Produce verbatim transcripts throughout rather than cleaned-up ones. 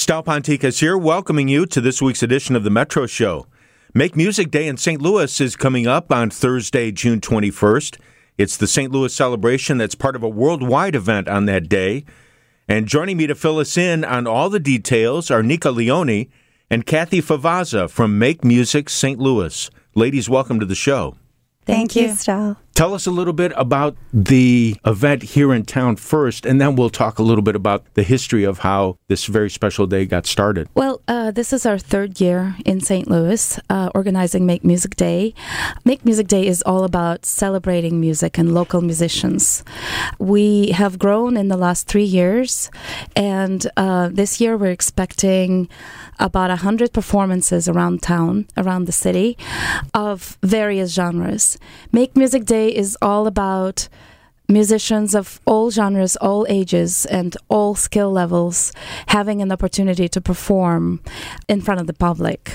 Stal Ponticus here, welcoming you to this week's edition of the Metro Show. Make Music Day in Saint Louis is coming up on Thursday, June twenty-first. It's the Saint Louis celebration that's part of a worldwide event on that day. And joining me to fill us in on all the details are Nika Leone and Kathy Favazza from Make Music Saint Louis. Ladies, welcome to the show. Thank, Thank you, Stal. Tell us a little bit about the event here in town first, and then we'll talk a little bit about the history of how this very special day got started. Well, uh, this is our third year in Saint Louis, uh, organizing Make Music Day. Make Music Day is all about celebrating music and local musicians. We have grown in the last three years, and uh, this year we're expecting about one hundred performances around town, around the city, of various genres. Make Music Day is all about musicians of all genres, all ages, and all skill levels having an opportunity to perform in front of the public.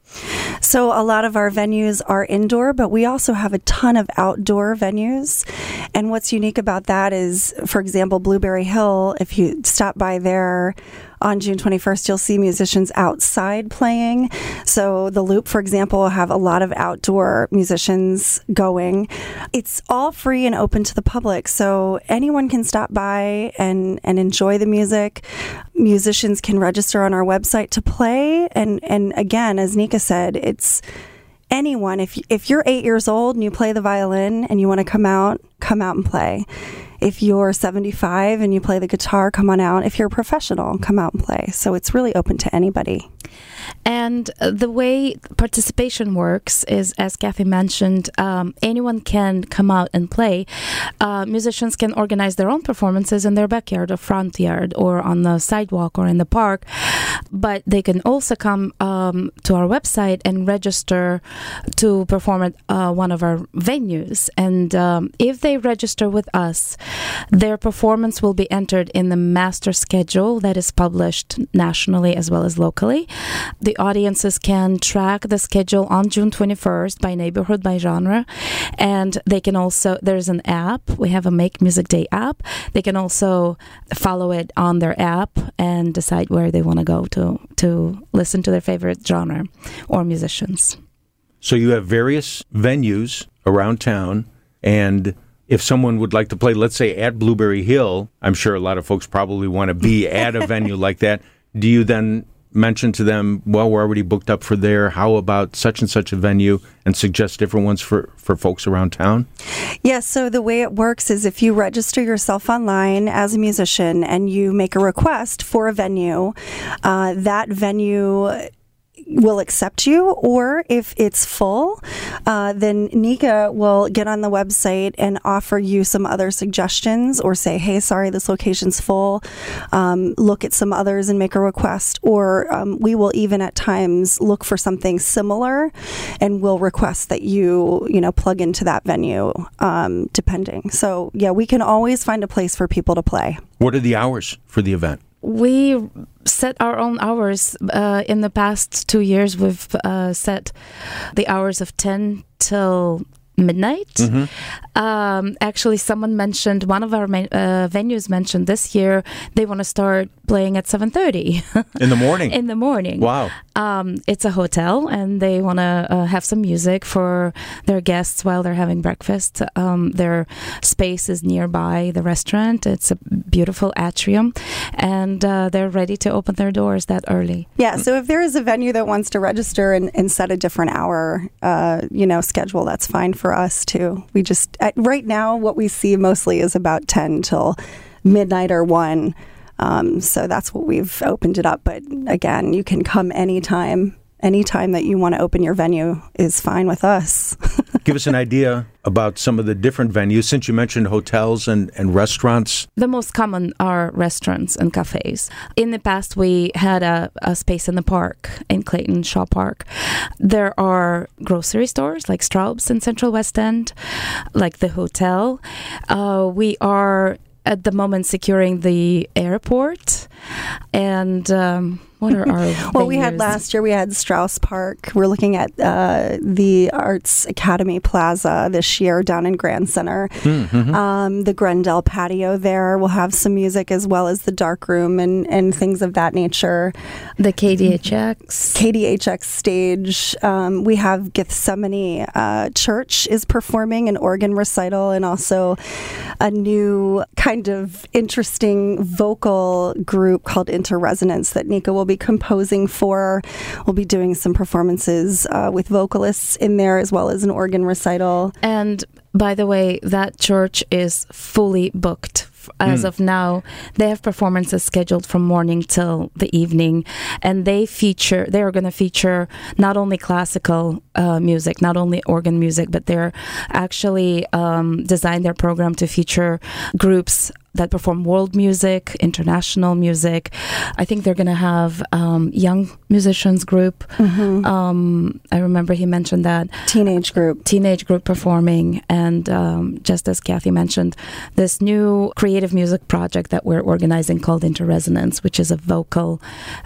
So a lot of our venues are indoor, but we also have a ton of outdoor venues. And what's unique about that is, for example, Blueberry Hill, if you stop by there on June twenty-first, you'll see musicians outside playing. So the Loop, for example, will have a lot of outdoor musicians going. It's all free and open to the public, so anyone can stop by and, and enjoy the music. Musicians can register on our website to play. And, and again, as Nika said, it's anyone. If, if you're eight years old and you play the violin and you want to come out, come out and play. If you're seventy-five and you play the guitar, come on out. If you're a professional, come out and play. So it's really open to anybody. And the way participation works is, as Kathy mentioned, um, anyone can come out and play. Uh, musicians can organize their own performances in their backyard or front yard or on the sidewalk or in the park. But they can also come um, to our website and register to perform at uh, one of our venues. And um, if they register with us, their performance will be entered in the master schedule that is published nationally as well as locally. The audiences can track the schedule on June twenty-first by neighborhood, by genre, and they can also, there's an app, we have a Make Music Day app. They can also follow it on their app and decide where they want to go to, to listen to their favorite genre or musicians. So you have various venues around town, and if someone would like to play, let's say at Blueberry Hill, I'm sure a lot of folks probably want to be at a venue like that. Do you then mention to them, well, we're already booked up for there, how about such and such a venue, and suggest different ones for, for folks around town? Yes, yeah, so the way it works is if you register yourself online as a musician and you make a request for a venue, uh, that venue will accept you, or if it's full, uh, then Nika will get on the website and offer you some other suggestions, or say, hey, sorry, this location's full. Um, look at some others and make a request. Or um, we will even at times look for something similar and we'll request that you, you know, plug into that venue, um, depending. So yeah, we can always find a place for people to play. What are the hours for the event? We set our own hours. Uh, in the past two years, we've uh, set the hours of ten till midnight. Mm-hmm. Um, actually, someone mentioned, one of our ma- uh, venues mentioned this year, they want to start playing at seven thirty. In the morning? In the morning. Wow. Um, it's a hotel, and they want to uh, have some music for their guests while they're having breakfast. Um, their space is nearby the restaurant. It's a beautiful atrium, and uh, they're ready to open their doors that early. Yeah, so if there is a venue that wants to register and, and set a different hour, uh, you know, schedule, that's fine for us too. We just, at, right now, what we see mostly is about ten till midnight or one. Um, so that's what we've opened it up. But again, you can come anytime. Anytime that you want to open your venue is fine with us. Give us an idea about some of the different venues, since you mentioned hotels and, and restaurants. The most common are restaurants and cafes. In the past, we had a, a space in the park, in Clayton Shaw Park. There are grocery stores like Straub's in Central West End, like the hotel. Uh, we are at the moment securing the airport, and um, What are our Well, we had venues? last year, we had Strauss Park. We're looking at uh, the Arts Academy Plaza this year down in Grand Center. Mm-hmm. Um, the Grendel patio there will have some music, as well as the dark room and, and things of that nature. The K D H X. K D H X stage. Um, we have Gethsemane uh, Church is performing an organ recital, and also a new kind of interesting vocal group called Interresonance that Nika will be composing for. We'll be doing some performances uh, with vocalists in there, as well as an organ recital. And by the way, that church is fully booked. As mm. of now, they have performances scheduled from morning till the evening, and they feature. They are going to feature not only classical uh, music, not only organ music, but they're actually um, designed their program to feature groups that perform world music, international music. I think they're going to have um, young musicians group. Mm-hmm. Um, I remember he mentioned that. Teenage group. Teenage group performing. And um, just as Kathy mentioned, this new creative music project that we're organizing called Interresonance, which is a vocal...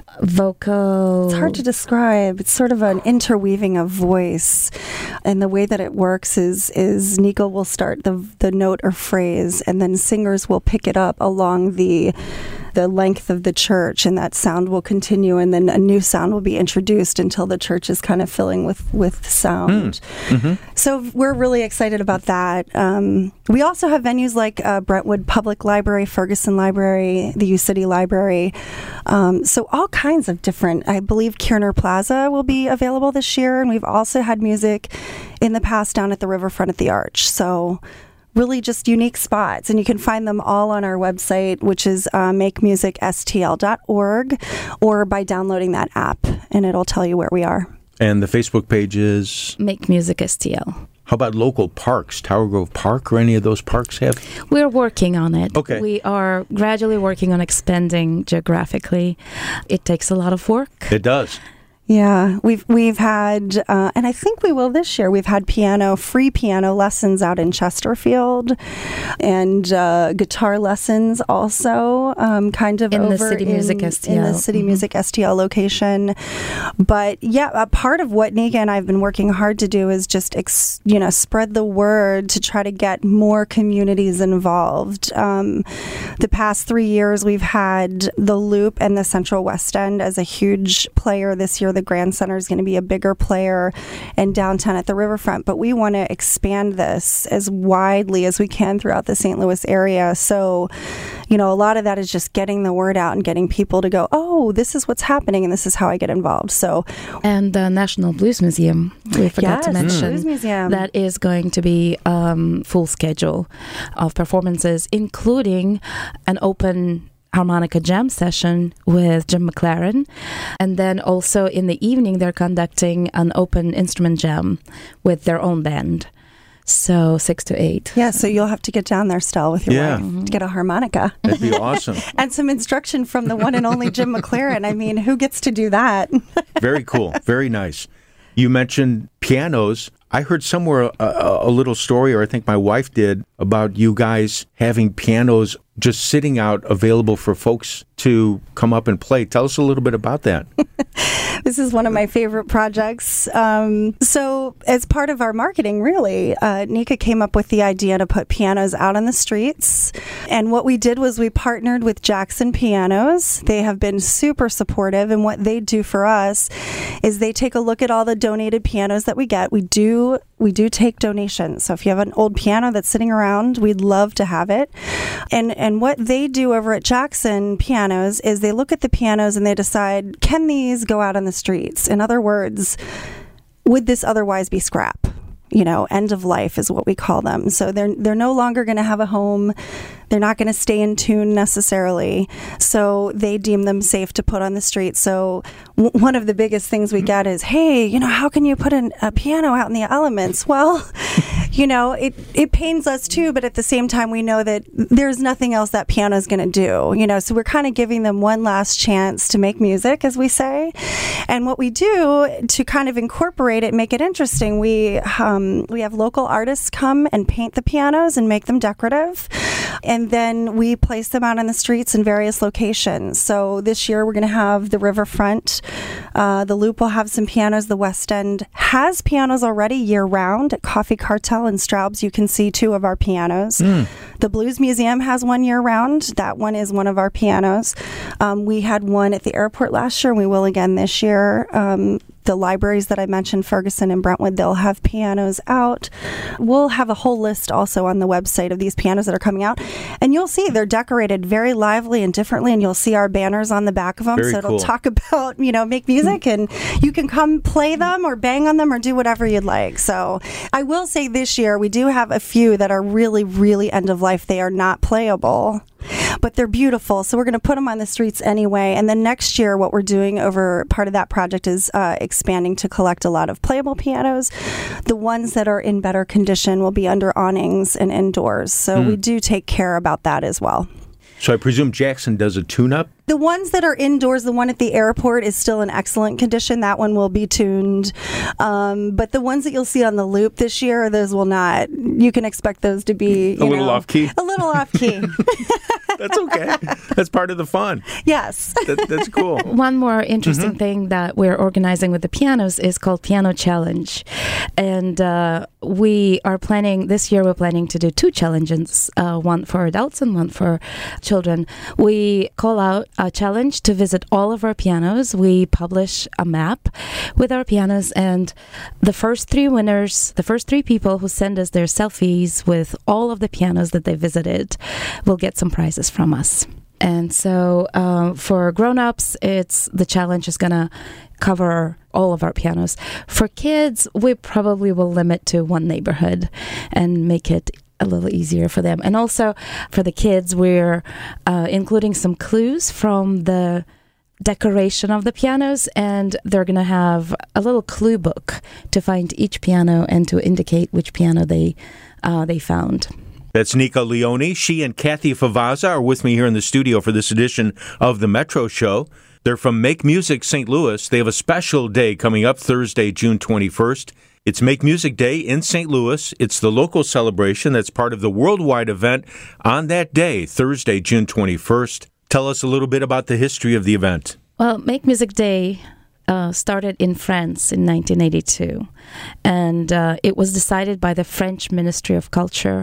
vocal. It's hard to describe. It's sort of an interweaving of voice. And the way that it works is, is Nika will start the, the note or phrase, and then singers will pick it up along the the length of the church, and that sound will continue, and then a new sound will be introduced until the church is kind of filling with, with sound. Mm. Mm-hmm. So we're really excited about that. Um, we also have venues like uh, Brentwood Public Library, Ferguson Library, the U City Library. Um, so all kinds of different, I believe Kierner Plaza will be available this year, and we've also had music in the past down at the riverfront at the Arch. So really just unique spots, and you can find them all on our website, which is uh, make music s t l dot org, or by downloading that app, and it'll tell you where we are. And the Facebook page is? Make Music S T L. How about local parks? Tower Grove Park or any of those parks have? We're working on it. Okay. We are gradually working on expanding geographically. It takes a lot of work. It does. Yeah, we've we've had, uh, and I think we will this year. We've had piano, free piano lessons out in Chesterfield, and uh, guitar lessons also, um, kind of in over the City in, Music S T L. in the City mm-hmm. Music S T L location. But yeah, a part of what Nika and I have been working hard to do is just ex, you know spread the word to try to get more communities involved. Um, the past three years, we've had the Loop and the Central West End as a huge player this year. The Grand Center is going to be a bigger player, and downtown at the riverfront. But we want to expand this as widely as we can throughout the Saint Louis area. So, you know, a lot of that is just getting the word out and getting people to go, oh, this is what's happening, and this is how I get involved. So, and the National Blues Museum, we forgot yes, to mention, Blues Museum. that is going to be um, full schedule of performances, including an open harmonica jam session with Jim McLaren, and then also in the evening they're conducting an open instrument jam with their own band. So six to eight. Yeah, so you'll have to get down there still with your Yeah. wife Mm-hmm. to get a harmonica. That'd be awesome. And some instruction from the one and only Jim McLaren. I mean, who gets to do that? Very cool. Very nice. You mentioned pianos. I heard somewhere a, a little story, or I think my wife did, about you guys having pianos just sitting out available for folks to come up and play. Tell us a little bit about that. This is one of my favorite projects. Um, so as part of our marketing, really, uh, Nika came up with the idea to put pianos out on the streets. And what we did was we partnered with Jackson Pianos. They have been super supportive. And what they do for us is they take a look at all the donated pianos that we get. We do we do take donations. So if you have an old piano that's sitting around, we'd love to have it. And and what they do over at Jackson Pianos is they look at the pianos and they decide, can these go out on the streets? In other words, would this otherwise be scrap? You know, end of life is what we call them. So they're they're no longer going to have a home. They're not going to stay in tune necessarily. So they deem them safe to put on the street. So w- one of the biggest things we get is, hey, you know, how can you put an, a piano out in the elements? Well, you know, it, it pains us too, but at the same time, we know that there's nothing else that piano is going to do, you know, so we're kind of giving them one last chance to make music, as we say. And what we do to kind of incorporate it, make it interesting, we, um, we have local artists come and paint the pianos and make them decorative. And then we place them out on the streets in various locations. So this year we're going to have the riverfront. Uh, the Loop will have some pianos. The West End has pianos already year-round. At Coffee Cartel and Straub's, you can see two of our pianos. Mm. The Blues Museum has one year-round. That one is one of our pianos. Um, we had one at the airport last year, and we will again this year. Um, The libraries that I mentioned, Ferguson and Brentwood, they'll have pianos out. We'll have a whole list also on the website of these pianos that are coming out. And you'll see they're decorated very lively and differently, and you'll see our banners on the back of them. Very so it'll cool. talk about, you know, make music, and you can come play them or bang on them or do whatever you'd like. So I will say this year, we do have a few that are really, really end of life. They are not playable, but they're beautiful. So we're going to put them on the streets anyway. And then next year, what we're doing over part of that project is uh, expanding to collect a lot of playable pianos. The ones that are in better condition will be under awnings and indoors. So mm. we do take care about that as well. So I presume Jackson does a tune-up? The ones that are indoors, the one at the airport is still in excellent condition. That one will be tuned. Um, but the ones that you'll see on the Loop this year, those will not. You can expect those to be you a little know, off-key? A little off-key. That's okay. That's part of the fun. Yes. That, that's cool. One more interesting mm-hmm. thing that we're organizing with the pianos is called Piano Challenge. And uh, we are planning, this year we're planning to do two challenges, uh, one for adults and one for children. We call out a challenge to visit all of our pianos. We publish a map with our pianos, and the first three winners, the first three people who send us their selfies with all of the pianos that they visited will get some prizes from us. And so uh, for grown-ups, it's the challenge is going to cover all of our pianos. For kids, we probably will limit to one neighborhood and make it a little easier for them. And also for the kids, we're uh, including some clues from the decoration of the pianos, and they're going to have a little clue book to find each piano and to indicate which piano they uh, they found. That's Nika Leone. She and Kathy Favazza are with me here in the studio for this edition of the Metro Show. They're from Make Music Saint Louis. They have a special day coming up Thursday, June twenty-first. It's Make Music Day in Saint Louis. It's the local celebration that's part of the worldwide event on that day, Thursday, June twenty-first. Tell us a little bit about the history of the event. Well, Make Music Day uh, started in France in nineteen eighty-two. And uh, it was decided by the French Ministry of Culture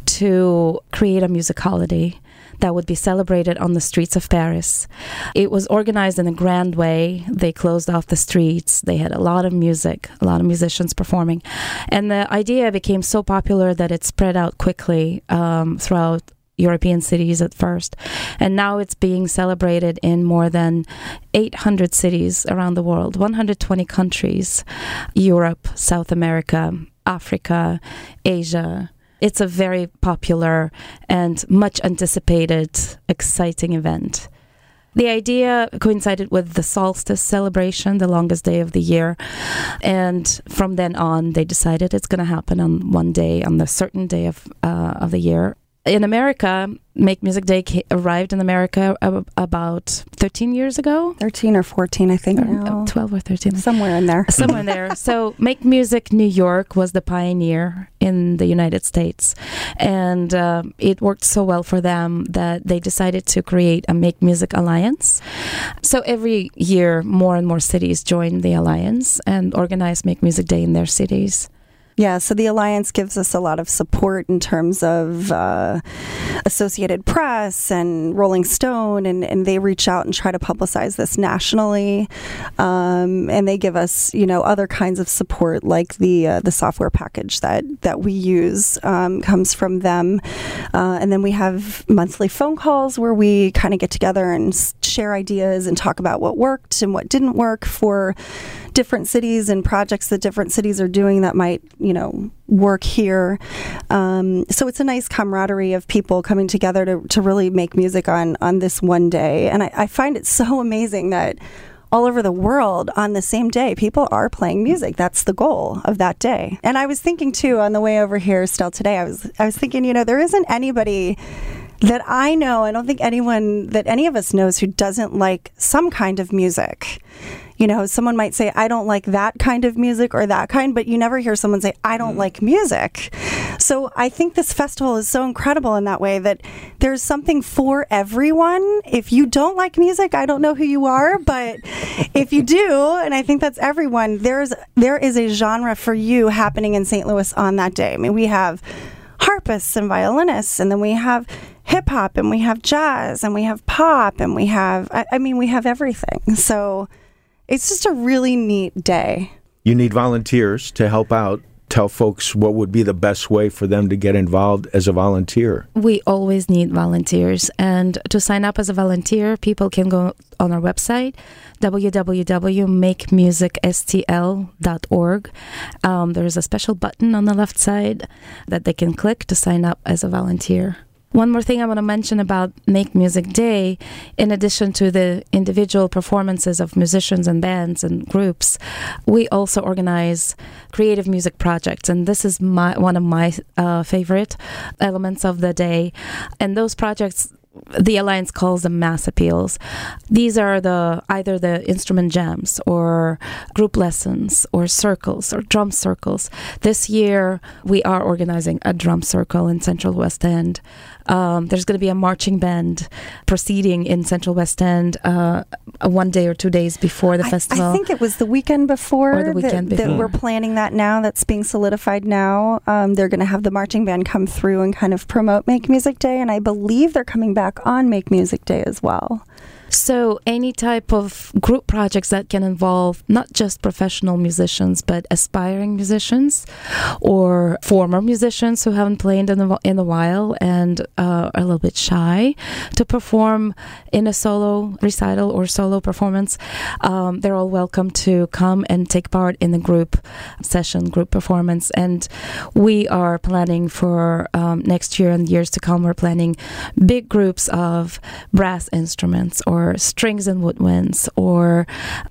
to create a music holiday that would be celebrated on the streets of Paris. It was organized in a grand way. They closed off the streets. They had a lot of music, a lot of musicians performing. And the idea became so popular that it spread out quickly um, throughout European cities at first. And now it's being celebrated in more than eight hundred cities around the world, one hundred twenty countries, Europe, South America, Africa, Asia. It's a very popular and much anticipated, exciting event. The idea coincided with the solstice celebration, the longest day of the year. And from then on, they decided it's going to happen on one day, on the certain day of uh, of the year. In America, Make Music Day ca- arrived in America ab- about thirteen years ago. thirteen or fourteen, I think or, now. twelve or thirteen. Somewhere in there. Somewhere in there. So Make Music New York was the pioneer in the United States. And uh, it worked so well for them that they decided to create a Make Music Alliance. So every year, more and more cities join the alliance and organize Make Music Day in their cities. Yeah, so the Alliance gives us a lot of support in terms of uh, Associated Press and Rolling Stone, and, and they reach out and try to publicize this nationally. Um, and they give us, you know, other kinds of support, like the uh, the software package that, that we use um, comes from them. Uh, and then we have monthly phone calls where we kind of get together and share ideas and talk about what worked and what didn't work for different cities and projects that different cities are doing that might, you know, work here. Um, so it's a nice camaraderie of people coming together to, to really make music on, on this one day. And I, I find it so amazing that all over the world on the same day. People are playing music. That's the goal of that day. And I was thinking too, on the way over here still today, I was I was thinking, you know, there isn't anybody that I know, I don't think anyone that any of us knows who doesn't like some kind of music. You know, someone might say, I don't like that kind of music or that kind, but you never hear someone say, I don't mm. like music. So I think this festival is so incredible in that way that there's something for everyone. If you don't like music, I don't know who you are, but if you do, and I think that's everyone, there's there is a genre for you happening in Saint Louis on that day. I mean, we have harpists and violinists, and then we have hip hop, and we have jazz, and we have pop, and we have, I, I mean, we have everything. So it's just a really neat day. You need volunteers to help out. Tell folks what would be the best way for them to get involved as a volunteer. We always need volunteers. And to sign up as a volunteer, people can go on our website, w w w dot make music s t l dot org. Um, there's a special button on the left side that they can click to sign up as a volunteer. One more thing I want to mention about Make Music Day, in addition to the individual performances of musicians and bands and groups, we also organize creative music projects. And this is my one of my uh, favorite elements of the day. And those projects, the Alliance calls them mass appeals. These are the either the instrument jams or group lessons or circles or drum circles. This year, we are organizing a drum circle in Central West End. Um, there's going to be a marching band proceeding in Central West End uh, one day or two days before the I, festival. I think it was the weekend before. Or the weekend that, before. That we're planning that now. That's being solidified now. Um, they're going to have the marching band come through and kind of promote Make Music Day, and I believe they're coming back on Make Music Day as well. So any type of group projects that can involve not just professional musicians, but aspiring musicians or former musicians who haven't played in a, in a while and uh, are a little bit shy to perform in a solo recital or solo performance, um, they're all welcome to come and take part in the group session, group performance. And we are planning for um, next year and years to come, we're planning big groups of brass instruments or or strings and woodwinds or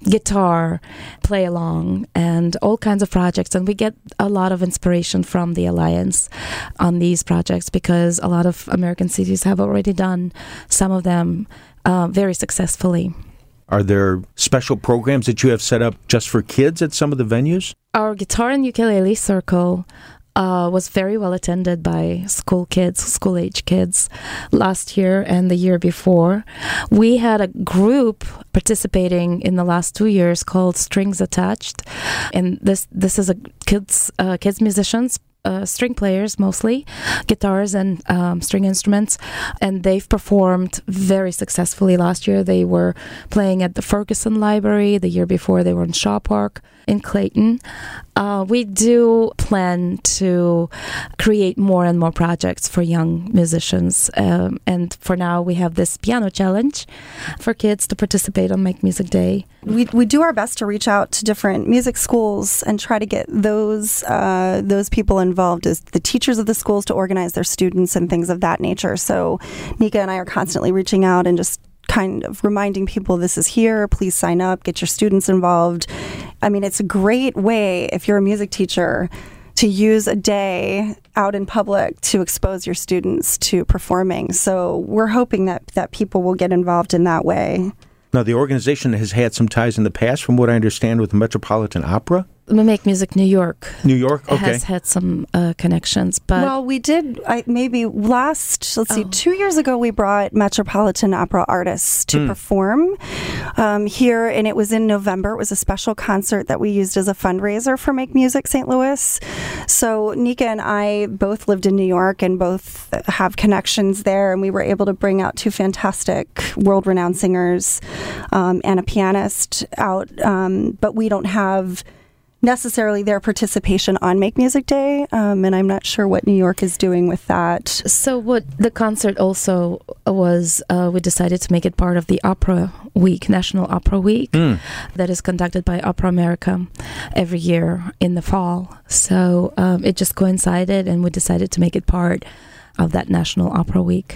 guitar play along and all kinds of projects. And we get a lot of inspiration from the Alliance on these projects because a lot of American cities have already done some of them uh, very successfully. Are there special programs that you have set up just for kids at some of the venues? Our guitar and ukulele circle Uh, was very well attended by school kids, school-age kids last year and the year before. We had a group participating in the last two years called Strings Attached, and this this is a kids uh, kids musicians. Uh, string players mostly, guitars and um, string instruments, and they've performed very successfully last year. They were playing at the Ferguson Library. The year before they were in Shaw Park in Clayton. Uh, we do plan to create more and more projects for young musicians, um, and for now we have this piano challenge for kids to participate on Make Music Day. We we do our best to reach out to different music schools and try to get those uh, those people involved as the teachers of the schools to organize their students and things of that nature. So Nika and I are constantly reaching out and just kind of reminding people this is here, please sign up, get your students involved. I mean, it's a great way if you're a music teacher to use a day out in public to expose your students to performing. So we're hoping that, that people will get involved in that way. Now, the organization has had some ties in the past, from what I understand, with the Metropolitan Opera. Make Music New York. New York, okay. Has had some uh, connections, but well, we did. I, maybe last, let's oh. see, two years ago, we brought Metropolitan Opera artists to mm. perform um, here, and it was in November. It was a special concert that we used as a fundraiser for Make Music Saint Louis. So Nika and I both lived in New York and both have connections there, and we were able to bring out two fantastic world-renowned singers um, and a pianist out, um, but we don't have necessarily their participation on Make Music Day, um, and I'm not sure what New York is doing with that. So what the concert also was, uh, we decided to make it part of the Opera Week, National Opera Week, mm. that is conducted by Opera America every year in the fall. So um, it just coincided, and we decided to make it part of that National Opera Week.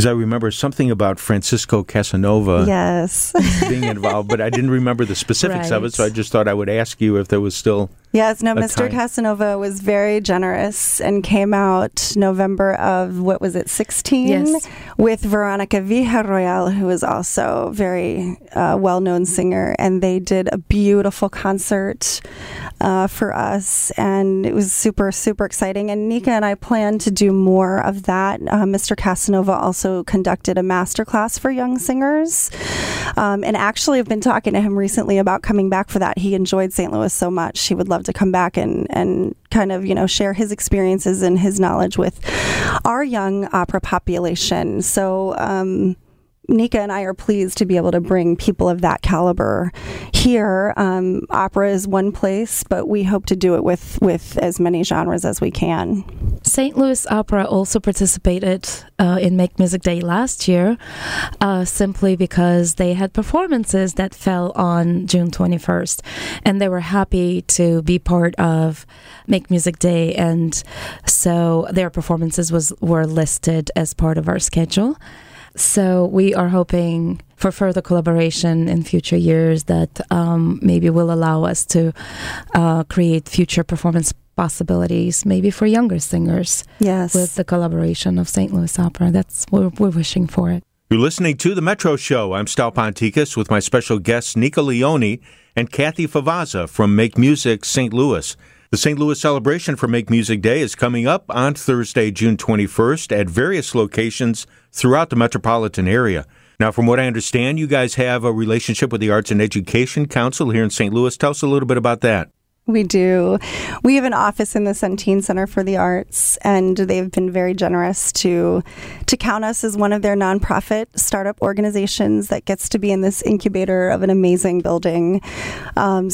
Because I remember something about Francisco Casanova yes. being involved, but I didn't remember the specifics Right. of it, so I just thought I would ask you if there was still... Yes, no, a Mister time. Casanova was very generous and came out November of, what was it, sixteen? Yes. With Veronica Villarroel, who is also a very uh, well-known singer. And they did a beautiful concert uh, for us. And it was super, super exciting. And Nika and I plan to do more of that. Uh, Mister Casanova also conducted a masterclass for young singers. Um, and actually, I've been talking to him recently about coming back for that. He enjoyed Saint Louis so much. He would love to come back and, and kind of, you know, share his experiences and his knowledge with our young opera population. So, um, Nika and I are pleased to be able to bring people of that caliber here. Um, opera is one place, but we hope to do it with, with as many genres as we can. Saint Louis Opera also participated uh, in Make Music Day last year, uh, simply because they had performances that fell on June twenty-first, and they were happy to be part of Make Music Day, and so their performances was were listed as part of our schedule. So we are hoping for further collaboration in future years that um, maybe will allow us to uh, create future performance possibilities, maybe for younger singers. Yes. With the collaboration of Saint Louis Opera. That's what we're wishing for it. You're listening to The Metro Show. I'm Stal Ponticus with my special guests Nika Leone and Kathy Favazza from Make Music Saint Louis. The Saint Louis celebration for Make Music Day is coming up on Thursday, June twenty-first at various locations throughout the metropolitan area. Now, from what I understand, you guys have a relationship with the Arts and Education Council here in Saint Louis. Tell us a little bit about that. We do. We have an office in the Centene Center for the Arts, and they've been very generous to to count us as one of their nonprofit startup organizations that gets to be in this incubator of an amazing building. Um,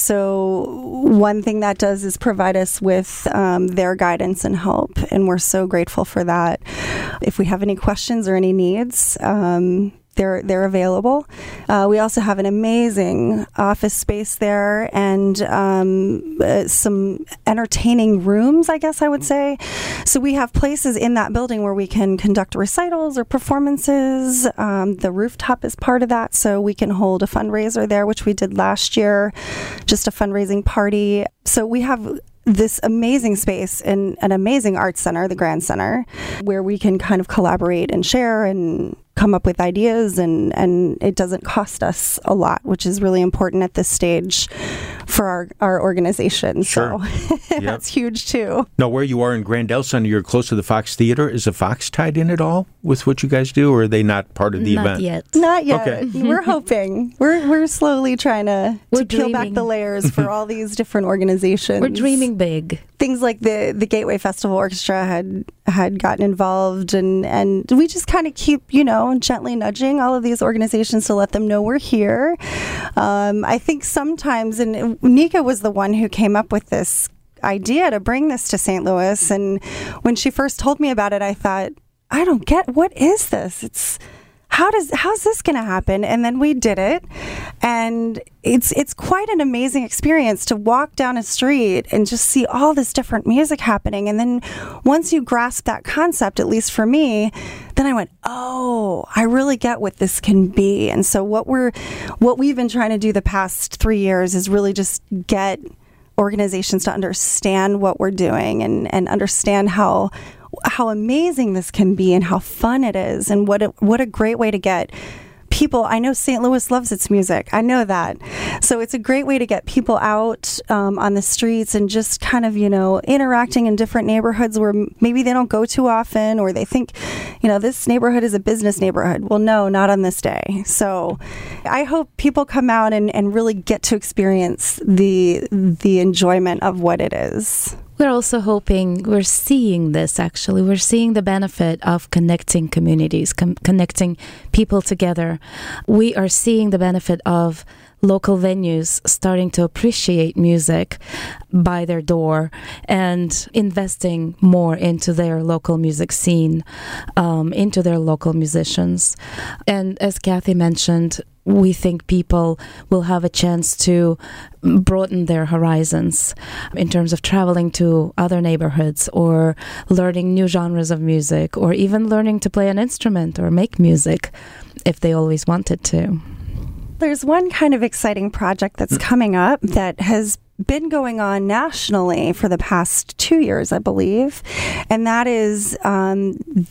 so one thing that does is provide us with um, their guidance and help, and we're so grateful for that. If we have any questions or any needs, um, They're they're available. Uh, we also have an amazing office space there and um, uh, some entertaining rooms, I guess I would say. So we have places in that building where we can conduct recitals or performances. Um, the rooftop is part of that, so we can hold a fundraiser there, which we did last year, just a fundraising party. So we have this amazing space in an amazing arts center, the Grand Center, where we can kind of collaborate and share and come up with ideas, and, and it doesn't cost us a lot, which is really important at this stage for our, our organization. Sure. So Yep. that's huge too. Now, where you are in Grandel Center, you're close to the Fox Theater. Is the Fox tied in at all with what you guys do, or are they not part of the Not event? yet. Not yet. Okay. We're hoping. We're we're slowly trying to, We're to peel back dreaming. the layers for all these different organizations. We're dreaming big. Things like the, the Gateway Festival Orchestra had had gotten involved, and, and we just kind of keep, you know, gently nudging all of these organizations to let them know we're here. Um, I think sometimes, and Nika was the one who came up with this idea to bring this to Saint Louis, and when she first told me about it, I thought, I don't get, what is this? It's How does how's this going to happen? And then we did it, and it's it's quite an amazing experience to walk down a street and just see all this different music happening. And then once you grasp that concept, at least for me, then I went, oh, I really get what this can be. And so what we're what we've been trying to do the past three years is really just get organizations to understand what we're doing and and understand how. how amazing this can be and how fun it is, and what a, what a great way to get people. I know Saint Louis loves its music. I know that. So it's a great way to get people out um, on the streets and just kind of, you know, interacting in different neighborhoods where maybe they don't go too often, or they think, you know, this neighborhood is a business neighborhood. Well, no, not on this day. So I hope people come out and, and really get to experience the the enjoyment of what it is. We're also hoping, we're seeing this actually, we're seeing the benefit of connecting communities, com- connecting people together. We are seeing the benefit of local venues starting to appreciate music by their door and investing more into their local music scene, um, into their local musicians. And as Kathy mentioned, we think people will have a chance to broaden their horizons in terms of traveling to other neighborhoods or learning new genres of music or even learning to play an instrument or make music if they always wanted to. There's one kind of exciting project that's coming up that has been going on nationally for the past two years, I believe, and that is um,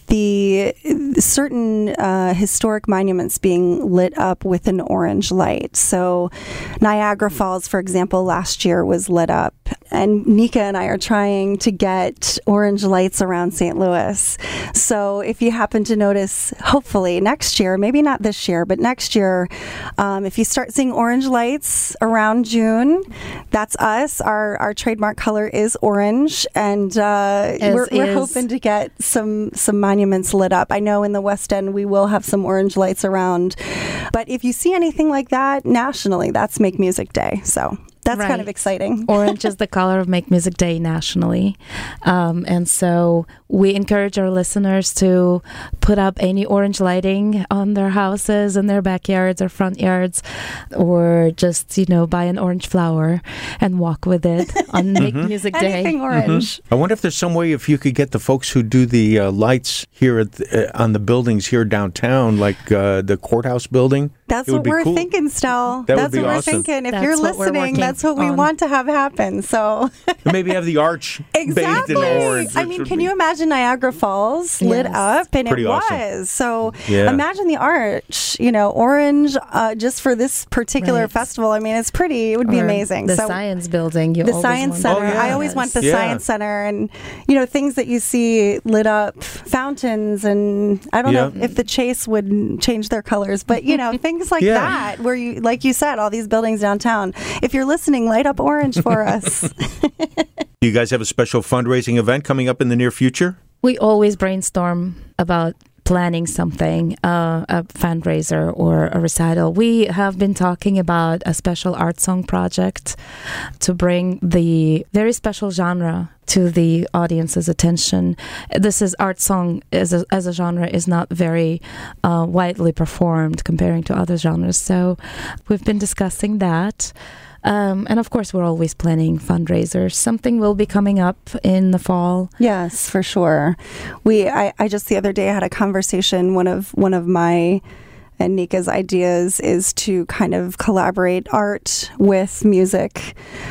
the certain uh, historic monuments being lit up with an orange light. So Niagara Falls, for example, last year was lit up, and Nika and I are trying to get orange lights around Saint Louis. So if you happen to notice, hopefully next year, maybe not this year, but next year, um, if you start seeing orange lights around June, that's us. Our our trademark color is orange, and uh, we're, we're hoping to get some some monuments lit up. I know in the West End we will have some orange lights around, but if you see anything like that nationally, that's Make Music Day. So that's right. Kind of exciting. Orange is the color of Make Music Day nationally. Um, and so we encourage our listeners to put up any orange lighting on their houses and their backyards or front yards, or just, you know, buy an orange flower and walk with it on Make mm-hmm. Music Day. Anything orange. Mm-hmm. I wonder if there's some way if you could get the folks who do the uh, lights here at the, uh, on the buildings here downtown, like uh, the courthouse building. That's what we're cool. thinking, Stel. That that's would be what awesome. we're thinking. If that's you're listening, that's what we on. want to have happen. So maybe have the arch exactly. bathed in orange. I mean, can be... you imagine Niagara Falls yes. lit up? And Pretty it awesome. was. So yeah. imagine the arch, you know, orange uh, just for this particular right. festival. I mean, it's pretty. It would be or amazing. The so, science building. You the science center. Oh, yeah. I always want the yeah. science center, and you know, things that you see lit up, fountains, and I don't yeah. know if the Chase would change their colors, but you know, things like yeah. that, where you, like you said, all these buildings downtown. If you're listening, light up orange for us. Do you guys have a special fundraising event coming up in the near future? We always brainstorm about planning something, uh, a fundraiser or a recital. We have been talking about a special art song project to bring the very special genre to the audience's attention. This is art song as a, as a genre is not very uh, widely performed comparing to other genres. So we've been discussing that. Um, and of course, we're always planning fundraisers. Something will be coming up in the fall. Yes, for sure. We, I, I just the other day had a conversation. One of one of my and Nika's ideas is to kind of collaborate art with music.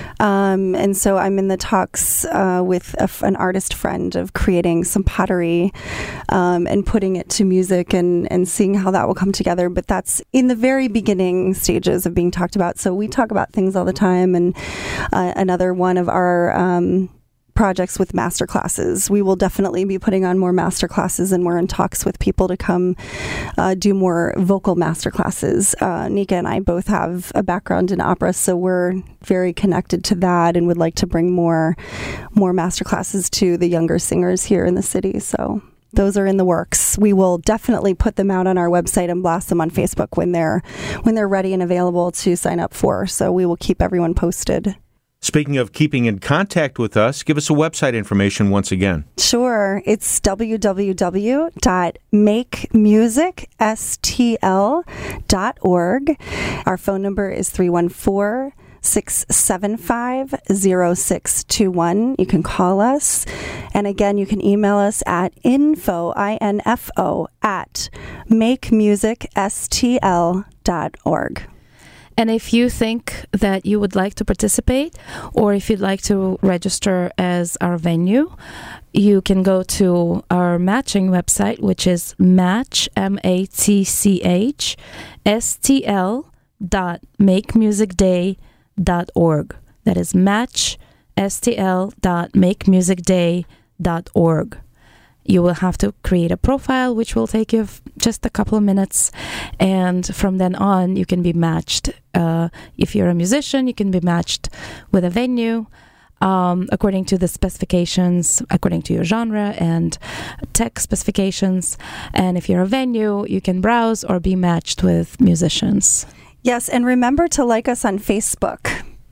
Um, and so I'm in the talks uh, with a, an artist friend of creating some pottery um, and putting it to music and, and seeing how that will come together. But that's in the very beginning stages of being talked about. So we talk about things all the time. And uh, another one of our um, projects with master classes. We will definitely be putting on more master classes, and we're in talks with people to come uh, do more vocal master classes. Uh, Nika and I both have a background in opera, so we're very connected to that and would like to bring more more master classes to the younger singers here in the city. So those are in the works. We will definitely put them out on our website and blast them on Facebook when they're when they're ready and available to sign up for. So we will keep everyone posted. Speaking of keeping in contact with us, give us a website information once again. Sure. It's w w w dot make music s t l dot org. Our phone number is three one four, six seven five, zero six two one. You can call us. And again, you can email us at info, I N F O, at make music s t l dot org. And if you think that you would like to participate, or if you'd like to register as our venue, you can go to our matching website, which is match, M A T C H, S T L dot make music day dot org. That is match, S T L dot make music day dot org. You will have to create a profile, which will take you f- just a couple of minutes. And from then on, you can be matched. Uh, if you're a musician, you can be matched with a venue um, according to the specifications, according to your genre and tech specifications. And if you're a venue, you can browse or be matched with musicians. Yes, and remember to like us on Facebook.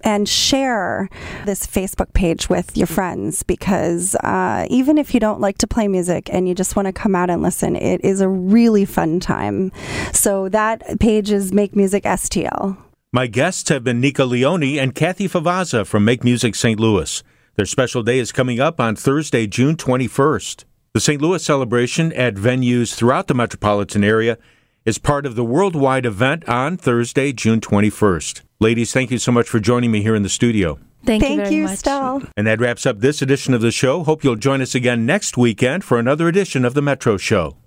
and share this Facebook page with your friends, because uh, even if you don't like to play music and you just want to come out and listen, it is a really fun time. So that page is Make Music S T L. My guests have been Nika Leone and Kathy Favazza from Make Music Saint Louis. Their special day is coming up on Thursday, June twenty-first. The Saint Louis celebration at venues throughout the metropolitan area is part of the worldwide event on Thursday, June twenty-first. Ladies, thank you so much for joining me here in the studio. Thank, Thank you very you, much. Stel. And that wraps up this edition of the show. Hope you'll join us again next weekend for another edition of the Metro Show.